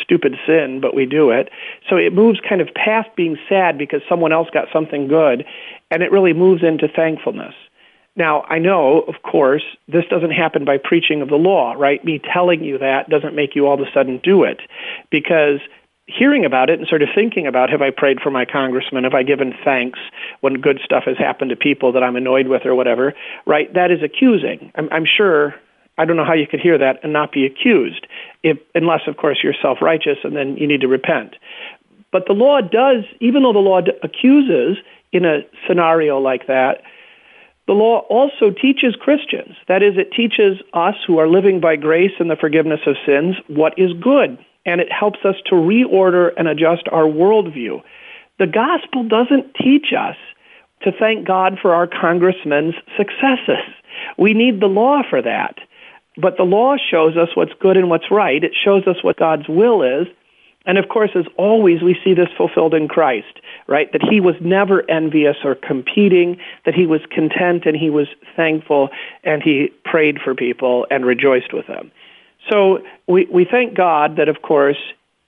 sin, but we do it. So it moves kind of past being sad because someone else got something good, and it really moves into thankfulness. Now, I know, of course, this doesn't happen by preaching of the law, right? Me telling you that doesn't make you all of a sudden do it, because hearing about it and sort of thinking about, have I prayed for my congressman? Have I given thanks when good stuff has happened to people that I'm annoyed with or whatever, right? That is accusing. I'm sure, I don't know how you could hear that and not be accused, unless, of course, you're self-righteous and then you need to repent. But the law does, even though the law accuses in a scenario like that, the law also teaches Christians. That is, it teaches us who are living by grace and the forgiveness of sins what is good. And it helps us to reorder and adjust our worldview. The gospel doesn't teach us to thank God for our congressman's successes. We need the law for that. But the law shows us what's good and what's right. It shows us what God's will is. And of course, as always, we see this fulfilled in Christ, right? That he was never envious or competing, that he was content and he was thankful, and he prayed for people and rejoiced with them. So we thank God that, of course,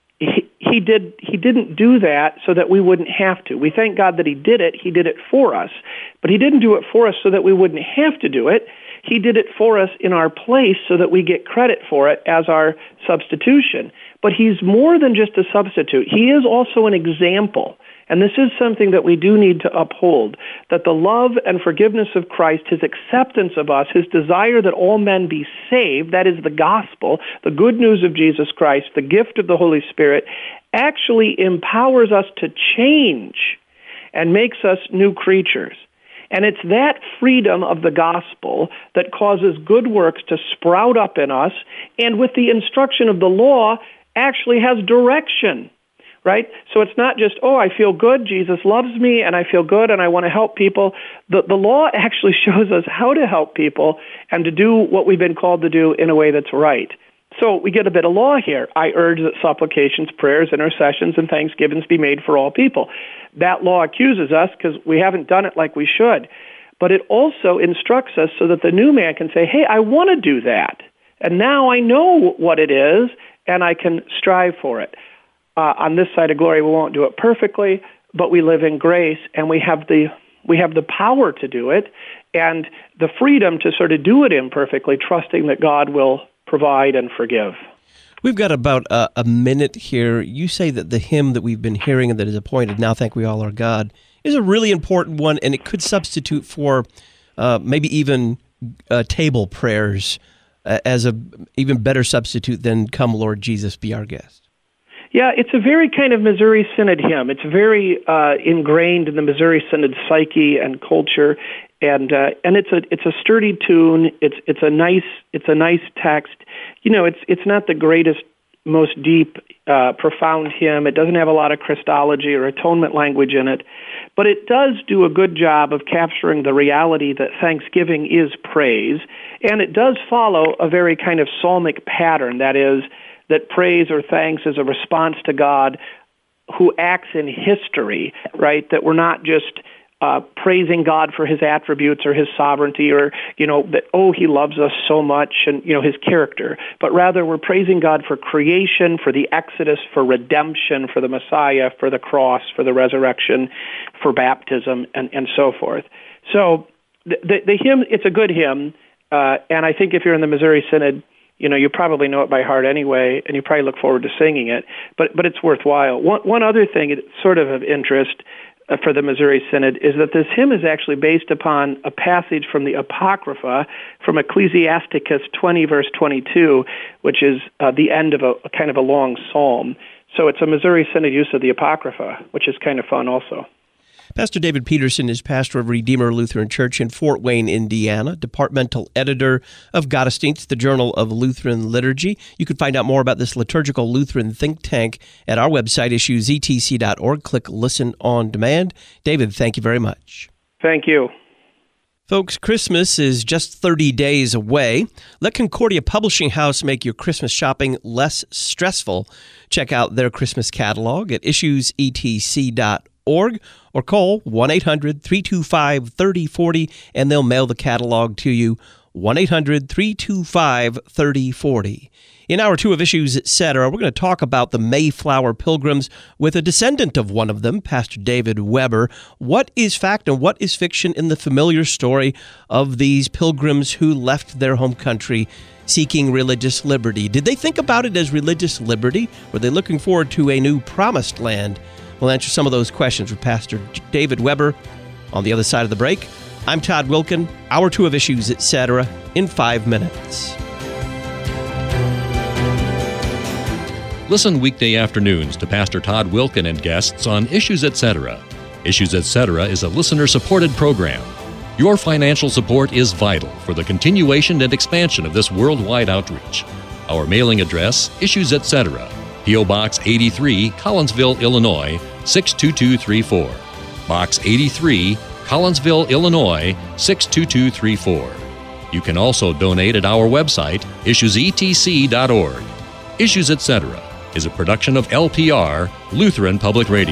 he didn't do that so that we wouldn't have to. We thank God that he did it for us. But he didn't do it for us so that we wouldn't have to do it. He did it for us in our place so that we get credit for it as our substitution. But he's more than just a substitute. He is also an example. And this is something that we do need to uphold, that the love and forgiveness of Christ, his acceptance of us, his desire that all men be saved, that is the gospel, the good news of Jesus Christ, the gift of the Holy Spirit, actually empowers us to change and makes us new creatures. And it's that freedom of the gospel that causes good works to sprout up in us, and with the instruction of the law, actually has direction. Right? So it's not just, oh, I feel good, Jesus loves me, and I feel good, and I want to help people. The law actually shows us how to help people and to do what we've been called to do in a way that's right. So we get a bit of law here. I urge that supplications, prayers, intercessions, and thanksgivings be made for all people. That law accuses us because we haven't done it like we should. But it also instructs us so that the new man can say, hey, I want to do that. And now I know what it is, and I can strive for it. On this side of glory, we won't do it perfectly, but we live in grace, and we have the power to do it, and the freedom to sort of do it imperfectly, trusting that God will provide and forgive. We've got about a minute here. You say that the hymn that we've been hearing and that is appointed, Now Thank We All Our God, is a really important one, and it could substitute for maybe even table prayers as a even better substitute than Come Lord Jesus, Be Our Guest. Yeah, it's a very kind of Missouri Synod hymn. It's very ingrained in the Missouri Synod psyche and culture. and it's a sturdy tune. It's a nice text. It's not the greatest, most deep, profound hymn. It doesn't have a lot of Christology or atonement language in it, but it does do a good job of capturing the reality that thanksgiving is praise, and it does follow a very kind of psalmic pattern, that is, that praise or thanks is a response to God who acts in history, right? That we're not just praising God for his attributes or his sovereignty or, that, he loves us so much and, his character. But rather we're praising God for creation, for the Exodus, for redemption, for the Messiah, for the cross, for the resurrection, for baptism, and so forth. So the hymn, it's a good hymn, and I think if you're in the Missouri Synod, you probably know it by heart anyway, and you probably look forward to singing it, but it's worthwhile. One other thing, sort of interest, for the Missouri Synod is that this hymn is actually based upon a passage from the Apocrypha, from Ecclesiasticus 20, verse 22, which is the end of a kind of a long psalm. So it's a Missouri Synod use of the Apocrypha, which is kind of fun also. Pastor David Peterson is pastor of Redeemer Lutheran Church in Fort Wayne, Indiana, departmental editor of Gottesdienst, the Journal of Lutheran Liturgy. You can find out more about this liturgical Lutheran think tank at our website, issuesetc.org. Click Listen on Demand. David, thank you very much. Thank you. Folks, Christmas is just 30 days away. Let Concordia Publishing House make your Christmas shopping less stressful. Check out their Christmas catalog at issuesetc.org. Or call 1-800-325-3040 and they'll mail the catalog to you. 1-800-325-3040. In Hour 2 of Issues, Etc., we're going to talk about the Mayflower Pilgrims with a descendant of one of them, Pastor David Weber. What is fact and what is fiction in the familiar story of these pilgrims who left their home country seeking religious liberty? Did they think about it as religious liberty? Were they looking forward to a new promised land? We'll answer some of those questions with Pastor David Weber on the other side of the break. I'm Todd Wilkin. Hour 2 of Issues, Etc. in 5 minutes. Listen weekday afternoons to Pastor Todd Wilkin and guests on Issues, Etc. Issues, Etc. is a listener-supported program. Your financial support is vital for the continuation and expansion of this worldwide outreach. Our mailing address, Issues, Etc., P.O. Box 83, Collinsville, Illinois, 62234. Box 83, Collinsville, Illinois, 62234. You can also donate at our website, issuesetc.org. Issues, Etc. is a production of LPR, Lutheran Public Radio.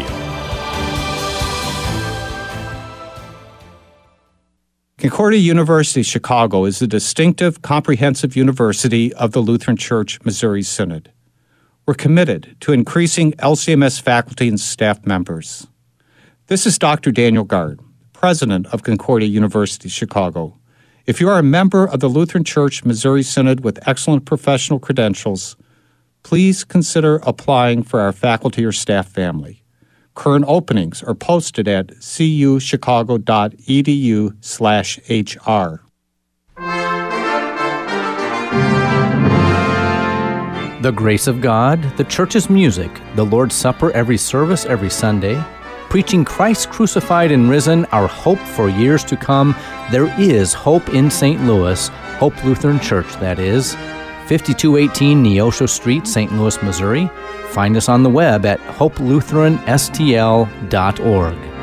Concordia University Chicago is the distinctive, comprehensive university of the Lutheran Church Missouri Synod. We're committed to increasing LCMS faculty and staff members. This is Dr. Daniel Gard, president of Concordia University Chicago. If you are a member of the Lutheran Church Missouri Synod with excellent professional credentials, please consider applying for our faculty or staff family. Current openings are posted at cuchicago.edu/HR. The grace of God, the church's music, the Lord's Supper every service every Sunday, preaching Christ crucified and risen, our hope for years to come. There is hope in St. Louis, Hope Lutheran Church, that is. 5218 Neosho Street, St. Louis, Missouri. Find us on the web at hopelutheranstl.org.